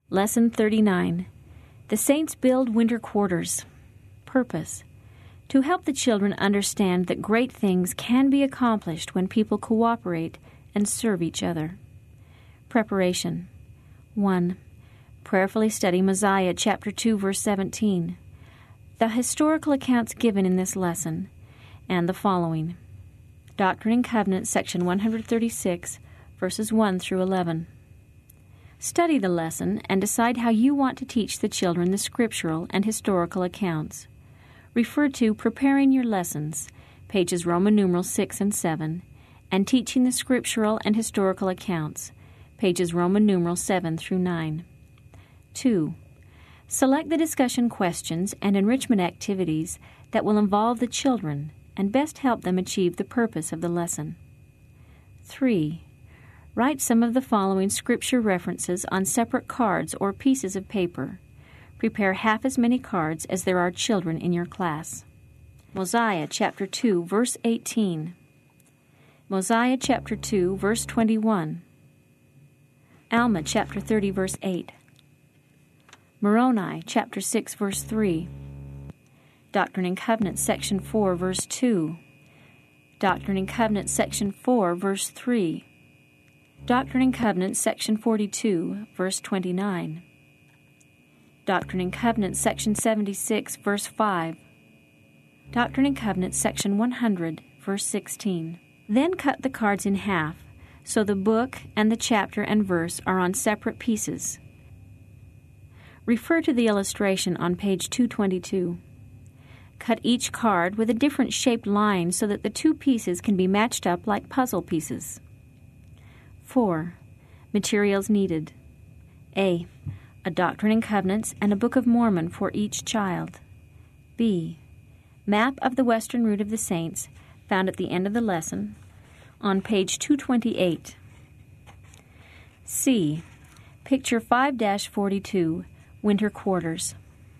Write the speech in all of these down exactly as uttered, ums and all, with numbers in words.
Lesson thirty-nine. The Saints Build Winter Quarters. Purpose. To help the children understand that great things can be accomplished when people cooperate and serve each other. Preparation. one. Prayerfully study Mosiah chapter two, verse seventeen. The historical accounts given in this lesson, and the following. Doctrine and Covenants, section one thirty-six, verses one through eleven. Study the lesson and decide how you want to teach the children the scriptural and historical accounts. Refer to Preparing Your Lessons, pages Roman numeral six and seven, and Teaching the Scriptural and Historical Accounts, pages Roman numeral seven through nine. two. Select the discussion questions and enrichment activities that will involve the children and best help them achieve the purpose of the lesson. three. Write some of the following scripture references on separate cards or pieces of paper. Prepare half as many cards as there are children in your class. Mosiah chapter two, verse eighteen. Mosiah chapter two, verse twenty-one. Alma chapter thirty, verse eight. Moroni chapter six, verse three. Doctrine and Covenants section four, verse two. Doctrine and Covenants section four, verse three. Doctrine and Covenants section forty-two, verse twenty-nine. Doctrine and Covenants section seventy-six, verse five. Doctrine and Covenants section one hundred, verse sixteen. Then cut the cards in half, so the book and the chapter and verse are on separate pieces. Refer to the illustration on page two twenty-two. Cut each card with a different shaped line so that the two pieces can be matched up like puzzle pieces. four. Materials needed. A. A Doctrine and Covenants and a Book of Mormon for each child. B. Map of the Western Route of the Saints, found at the end of the lesson, on page two twenty-eight. C. Picture five forty-two, Winter Quarters.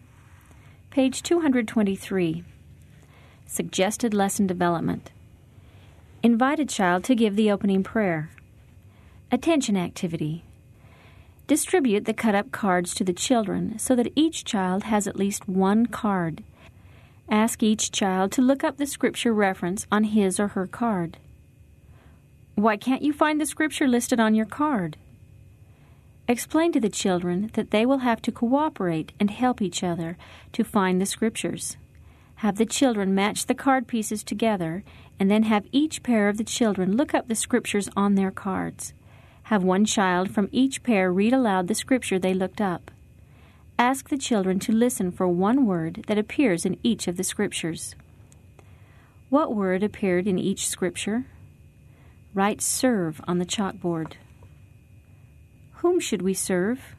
Page two twenty-three. Suggested Lesson Development. Invite a child to give the opening prayer. Attention activity. Distribute the cut-up cards to the children so that each child has at least one card. Ask each child to look up the scripture reference on his or her card. Why can't you find the scripture listed on your card? Explain to the children that they will have to cooperate and help each other to find the scriptures. Have the children match the card pieces together and then have each pair of the children look up the scriptures on their cards. Have one child from each pair read aloud the scripture they looked up. Ask the children to listen for one word that appears in each of the scriptures. What word appeared in each scripture? Write serve on the chalkboard. Whom should we serve?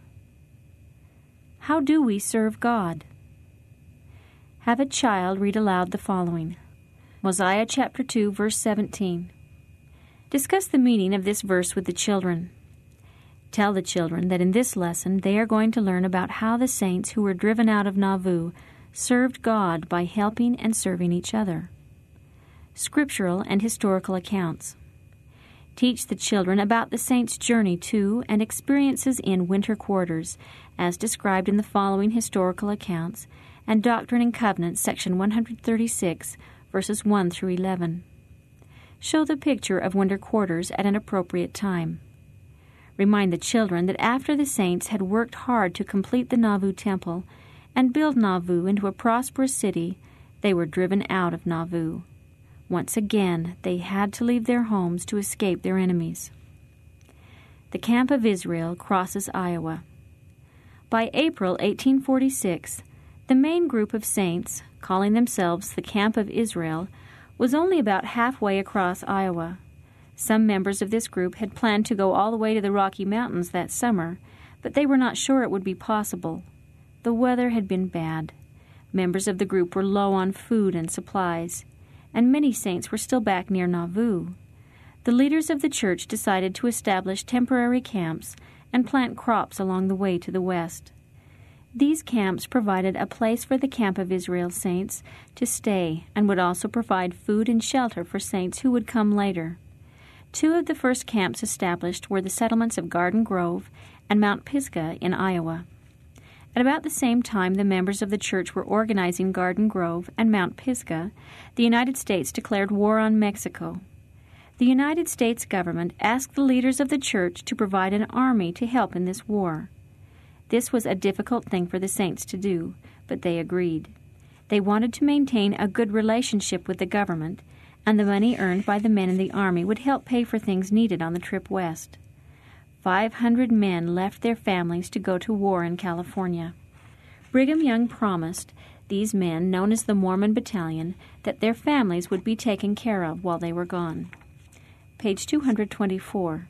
How do we serve God? Have a child read aloud the following. Mosiah chapter two, verse seventeen. Discuss the meaning of this verse with the children. Tell the children that in this lesson they are going to learn about how the saints who were driven out of Nauvoo served God by helping and serving each other. Scriptural and historical accounts. Teach the children about the saints' journey to and experiences in winter quarters, as described in the following historical accounts, and Doctrine and Covenants, section one thirty-six, verses one through eleven. Show the picture of winter quarters at an appropriate time. Remind the children that after the saints had worked hard to complete the Nauvoo temple and build Nauvoo into a prosperous city, they were driven out of Nauvoo. Once again, they had to leave their homes to escape their enemies. The Camp of Israel crosses Iowa. By April eighteen forty-six, the main group of saints, calling themselves the Camp of Israel, was only about halfway across Iowa. Some members of this group had planned to go all the way to the Rocky Mountains that summer, but they were not sure it would be possible. The weather had been bad. Members of the group were low on food and supplies, and many saints were still back near Nauvoo. The leaders of the church decided to establish temporary camps and plant crops along the way to the west. These camps provided a place for the Camp of Israel saints to stay and would also provide food and shelter for saints who would come later. Two of the first camps established were the settlements of Garden Grove and Mount Pisgah in Iowa. At about the same time the members of the church were organizing Garden Grove and Mount Pisgah, the United States declared war on Mexico. The United States government asked the leaders of the church to provide an army to help in this war. This was a difficult thing for the saints to do, but they agreed. They wanted to maintain a good relationship with the government, and the money earned by the men in the army would help pay for things needed on the trip west. Five hundred men left their families to go to war in California. Brigham Young promised these men, known as the Mormon Battalion, that their families would be taken care of while they were gone. Page two hundred twenty-four.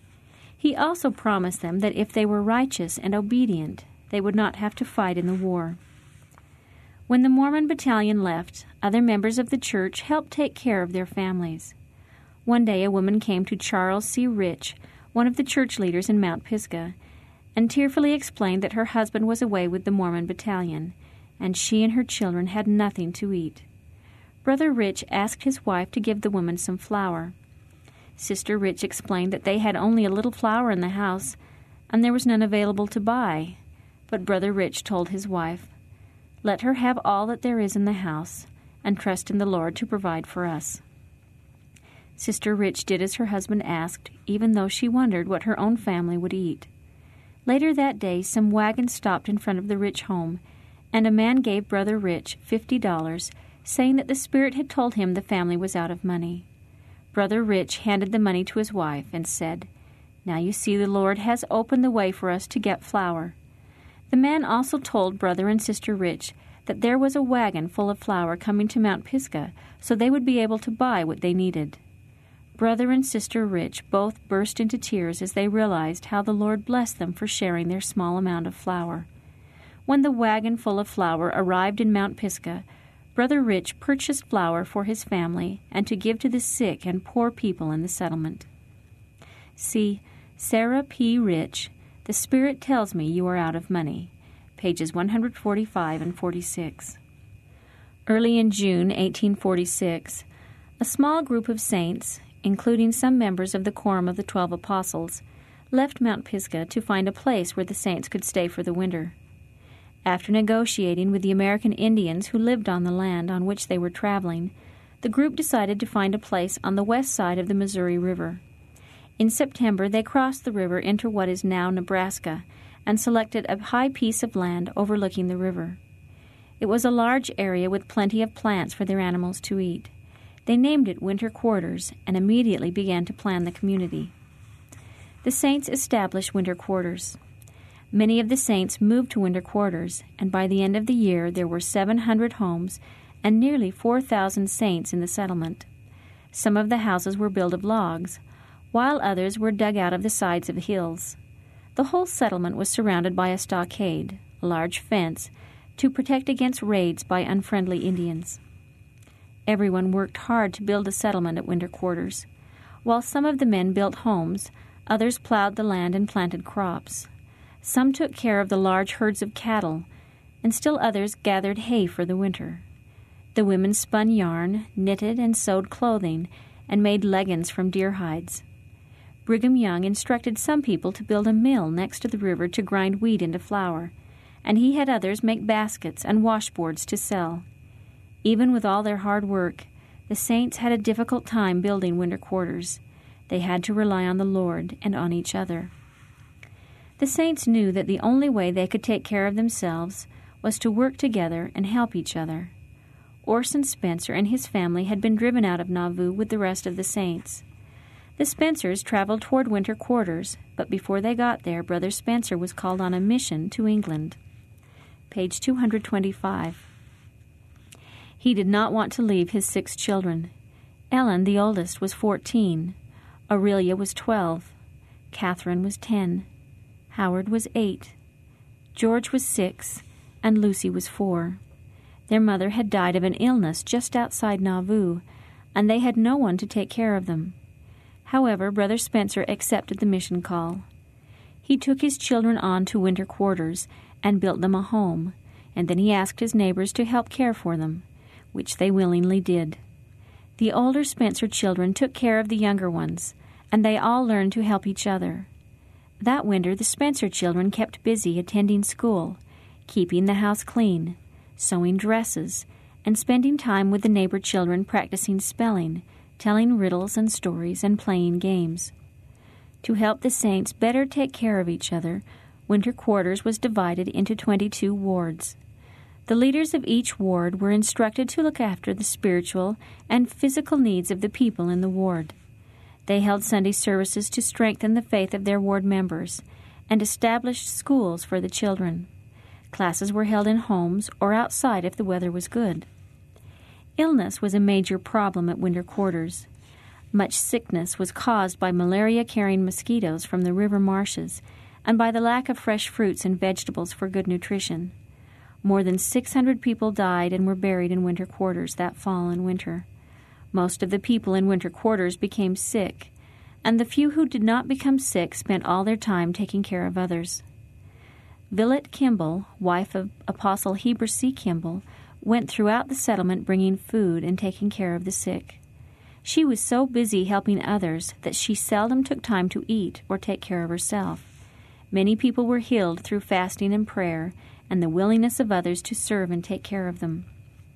He also promised them that if they were righteous and obedient, they would not have to fight in the war. When the Mormon Battalion left, other members of the church helped take care of their families. One day a woman came to Charles C. Rich, one of the church leaders in Mount Pisgah, and tearfully explained that her husband was away with the Mormon Battalion, and she and her children had nothing to eat. Brother Rich asked his wife to give the woman some flour. Sister Rich explained that they had only a little flour in the house, and there was none available to buy. But Brother Rich told his wife, "Let her have all that there is in the house, and trust in the Lord to provide for us." Sister Rich did as her husband asked, even though she wondered what her own family would eat. Later that day, some wagons stopped in front of the Rich home, and a man gave Brother Rich fifty dollars, saying that the Spirit had told him the family was out of money. Brother Rich handed the money to his wife and said, "Now you see the Lord has opened the way for us to get flour." The man also told Brother and Sister Rich that there was a wagon full of flour coming to Mount Pisgah, so they would be able to buy what they needed. Brother and Sister Rich both burst into tears as they realized how the Lord blessed them for sharing their small amount of flour. When the wagon full of flour arrived in Mount Pisgah, Brother Rich purchased flour for his family and to give to the sick and poor people in the settlement. See Sarah P. Rich, The Spirit Tells Me You Are Out of Money, pages one hundred forty-five and forty-six. Early in June eighteen forty-six, a small group of saints, including some members of the Quorum of the Twelve Apostles, left Mount Pisgah to find a place where the saints could stay for the winter. After negotiating with the American Indians who lived on the land on which they were traveling, the group decided to find a place on the west side of the Missouri River. In September, they crossed the river into what is now Nebraska and selected a high piece of land overlooking the river. It was a large area with plenty of plants for their animals to eat. They named it Winter Quarters and immediately began to plan the community. The saints established winter quarters. Many of the saints moved to winter quarters, and by the end of the year there were seven hundred homes and nearly four thousand saints in the settlement. Some of the houses were built of logs, while others were dug out of the sides of the hills. The whole settlement was surrounded by a stockade, a large fence, to protect against raids by unfriendly Indians. Everyone worked hard to build a settlement at winter quarters. While some of the men built homes, others plowed the land and planted crops. Some took care of the large herds of cattle, and still others gathered hay for the winter. The women spun yarn, knitted and sewed clothing, and made leggings from deer hides. Brigham Young instructed some people to build a mill next to the river to grind wheat into flour, and he had others make baskets and washboards to sell. Even with all their hard work, the saints had a difficult time building winter quarters. They had to rely on the Lord and on each other. The saints knew that the only way they could take care of themselves was to work together and help each other. Orson Spencer and his family had been driven out of Nauvoo with the rest of the saints. The Spencers traveled toward winter quarters, but before they got there, Brother Spencer was called on a mission to England. Page two hundred twenty-five. He did not want to leave his six children. Ellen, the oldest, was fourteen. Aurelia was twelve. Catherine was ten. Howard was eight. George was six, and Lucy was four. Their mother had died of an illness just outside Nauvoo, and they had no one to take care of them. However, Brother Spencer accepted the mission call. He took his children on to winter quarters and built them a home, and then he asked his neighbors to help care for them, which they willingly did. The older Spencer children took care of the younger ones, and they all learned to help each other. That winter, the Spencer children kept busy attending school, keeping the house clean, sewing dresses, and spending time with the neighbor children practicing spelling, telling riddles and stories, and playing games. To help the saints better take care of each other, winter quarters was divided into twenty-two wards. The leaders of each ward were instructed to look after the spiritual and physical needs of the people in the ward. They held Sunday services to strengthen the faith of their ward members and established schools for the children. Classes were held in homes or outside if the weather was good. Illness was a major problem at winter quarters. Much sickness was caused by malaria-carrying mosquitoes from the river marshes and by the lack of fresh fruits and vegetables for good nutrition. More than six hundred people died and were buried in winter quarters that fall and winter. Most of the people in winter quarters became sick, and the few who did not become sick spent all their time taking care of others. Villette Kimball, wife of Apostle Heber C. Kimball, went throughout the settlement bringing food and taking care of the sick. She was so busy helping others that she seldom took time to eat or take care of herself. Many people were healed through fasting and prayer and the willingness of others to serve and take care of them.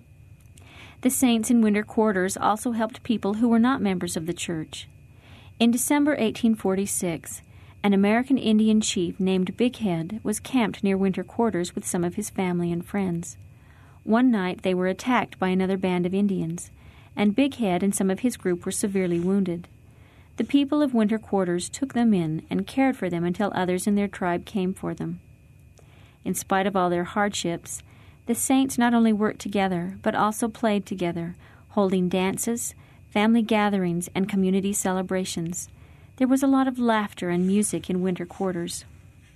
The saints in winter quarters also helped people who were not members of the church. In December eighteen forty-six, an American Indian chief named Big Head was camped near winter quarters with some of his family and friends. One night they were attacked by another band of Indians, and Big Head and some of his group were severely wounded. The people of winter quarters took them in and cared for them until others in their tribe came for them. In spite of all their hardships, the saints not only worked together, but also played together, holding dances, family gatherings, and community celebrations. There was a lot of laughter and music in winter quarters.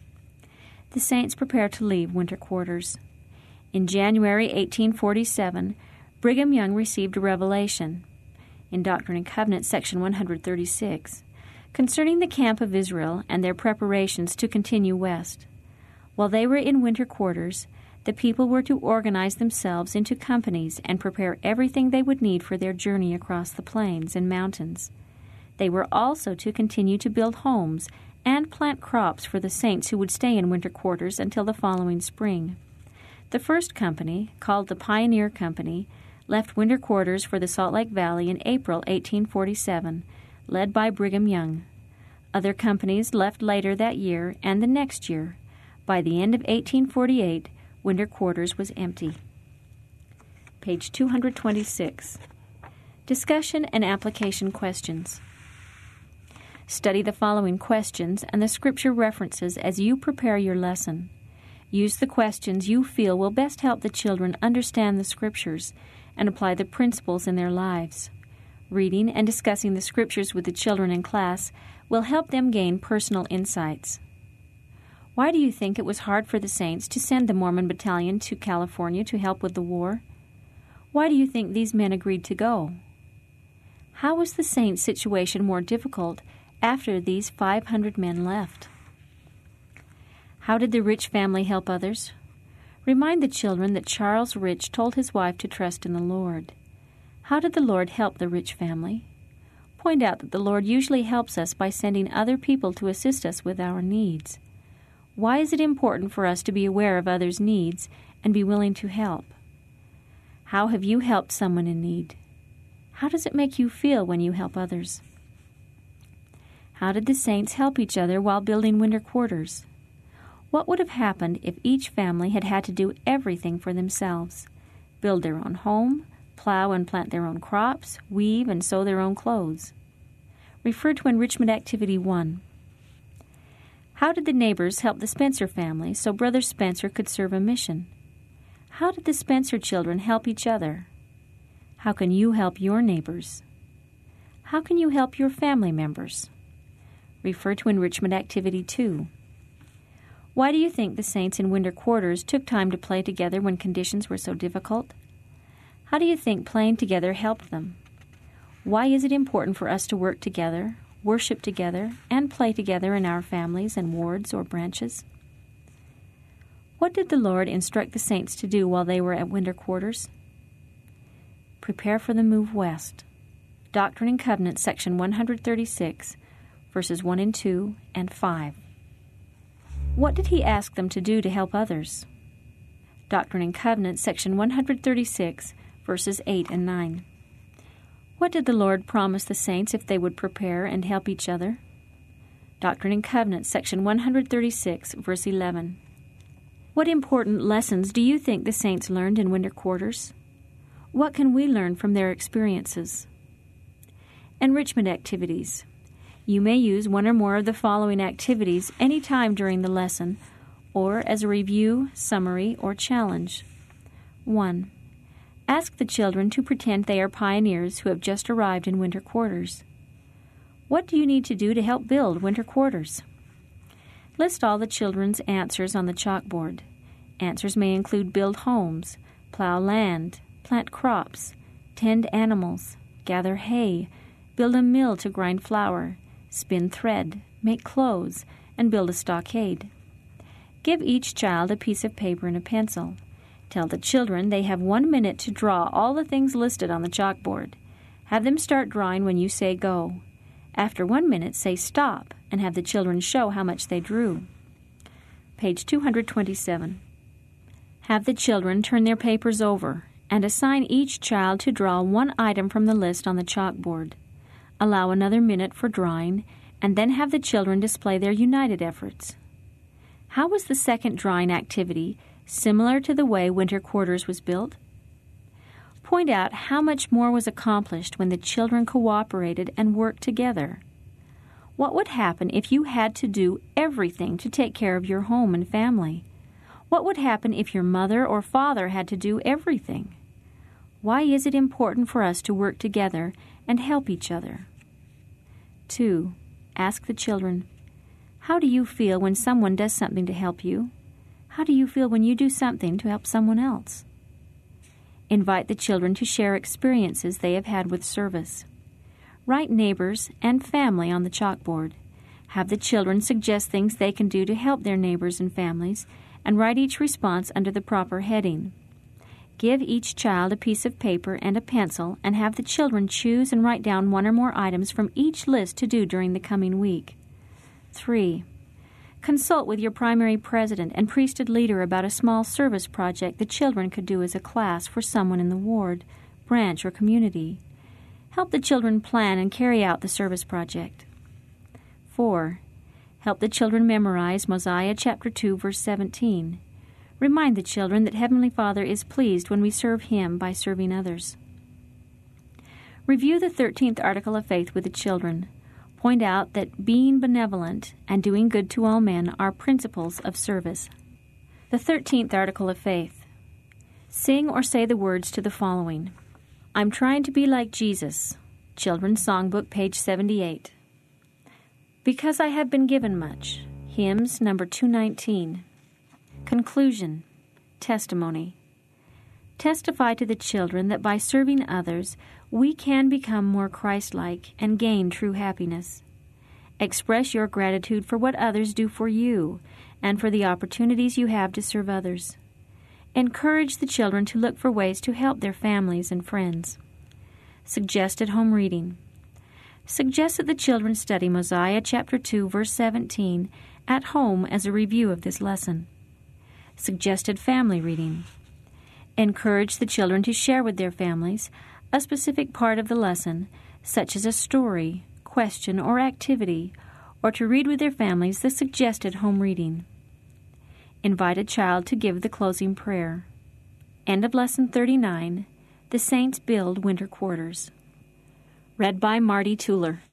The saints prepared to leave winter quarters. In January eighteen forty-seven, Brigham Young received a revelation, in Doctrine and Covenants, section one hundred thirty-six, concerning the camp of Israel and their preparations to continue west. While they were in winter quarters, the people were to organize themselves into companies and prepare everything they would need for their journey across the plains and mountains. They were also to continue to build homes and plant crops for the saints who would stay in winter quarters until the following spring. The first company, called the Pioneer Company, left winter quarters for the Salt Lake Valley in April eighteen forty-seven, led by Brigham Young. Other companies left later that year and the next year. By the end of eighteen forty-eight, winter quarters was empty. Page two hundred twenty-six. Discussion and application questions. Study the following questions and the scripture references as you prepare your lesson. Use the questions you feel will best help the children understand the scriptures and apply the principles in their lives. Reading and discussing the scriptures with the children in class will help them gain personal insights. Why do you think it was hard for the saints to send the Mormon battalion to California to help with the war? Why do you think these men agreed to go? How was the saints' situation more difficult after these five hundred men left? How did the Rich family help others? Remind the children that Charles Rich told his wife to trust in the Lord. How did the Lord help the Rich family? Point out that the Lord usually helps us by sending other people to assist us with our needs. Why is it important for us to be aware of others' needs and be willing to help? How have you helped someone in need? How does it make you feel when you help others? How did the saints help each other while building winter quarters? What would have happened if each family had had to do everything for themselves? Build their own home, plow and plant their own crops, weave and sew their own clothes. Refer to Enrichment Activity one. How did the neighbors help the Spencer family so Brother Spencer could serve a mission? How did the Spencer children help each other? How can you help your neighbors? How can you help your family members? Refer to Enrichment Activity two. Why do you think the saints in winter quarters took time to play together when conditions were so difficult? How do you think playing together helped them? Why is it important for us to work together, worship together, and play together in our families and wards or branches? What did the Lord instruct the saints to do while they were at winter quarters? Prepare for the move west. Doctrine and Covenants, section one hundred thirty-six, verses one and two and five. What did he ask them to do to help others? Doctrine and Covenants, section one thirty-six, verses eight and nine. What did the Lord promise the saints if they would prepare and help each other? Doctrine and Covenants, section one thirty-six, verse eleven. What important lessons do you think the saints learned in winter quarters? What can we learn from their experiences? Enrichment activities. You may use one or more of the following activities any time during the lesson, or as a review, summary, or challenge. one. Ask the children to pretend they are pioneers who have just arrived in winter quarters. What do you need to do to help build winter quarters? List all the children's answers on the chalkboard. Answers may include build homes, plow land, plant crops, tend animals, gather hay, build a mill to grind flour, spin thread, make clothes, and build a stockade. Give each child a piece of paper and a pencil. Tell the children they have one minute to draw all the things listed on the chalkboard. Have them start drawing when you say go. After one minute, say stop, and have the children show how much they drew. Page two twenty-seven. Have the children turn their papers over and assign each child to draw one item from the list on the chalkboard. Allow another minute for drawing, and then have the children display their united efforts. How was the second drawing activity similar to the way winter quarters was built? Point out how much more was accomplished when the children cooperated and worked together. What would happen if you had to do everything to take care of your home and family? What would happen if your mother or father had to do everything? Why is it important for us to work together and help each other? two. Ask the children, how do you feel when someone does something to help you? How do you feel when you do something to help someone else? Invite the children to share experiences they have had with service. Write neighbors and family on the chalkboard. Have the children suggest things they can do to help their neighbors and families, and write each response under the proper heading. Give each child a piece of paper and a pencil, and have the children choose and write down one or more items from each list to do during the coming week. three. Consult with your primary president and priesthood leader about a small service project the children could do as a class for someone in the ward, branch, or community. Help the children plan and carry out the service project. four. Help the children memorize Mosiah chapter two, verse seventeen. Remind the children that Heavenly Father is pleased when we serve Him by serving others. Review the thirteenth article of faith with the children. Point out that being benevolent and doing good to all men are principles of service. The thirteenth article of faith. Sing or say the words to the following. I'm trying to be like Jesus. Children's Songbook, page seventy-eight. Because I have been given much. Hymns number two nineteen. Conclusion. Testimony. Testify to the children that by serving others, we can become more Christ-like and gain true happiness. Express your gratitude for what others do for you and for the opportunities you have to serve others. Encourage the children to look for ways to help their families and friends. Suggested home reading. Suggest that the children study Mosiah chapter two, verse seventeen at home as a review of this lesson. Suggested family reading. Encourage the children to share with their families a specific part of the lesson, such as a story, question, or activity, or to read with their families the suggested home reading. Invite a child to give the closing prayer. End of Lesson thirty-nine. The Saints Build Winter Quarters. Read by Marty Tuller.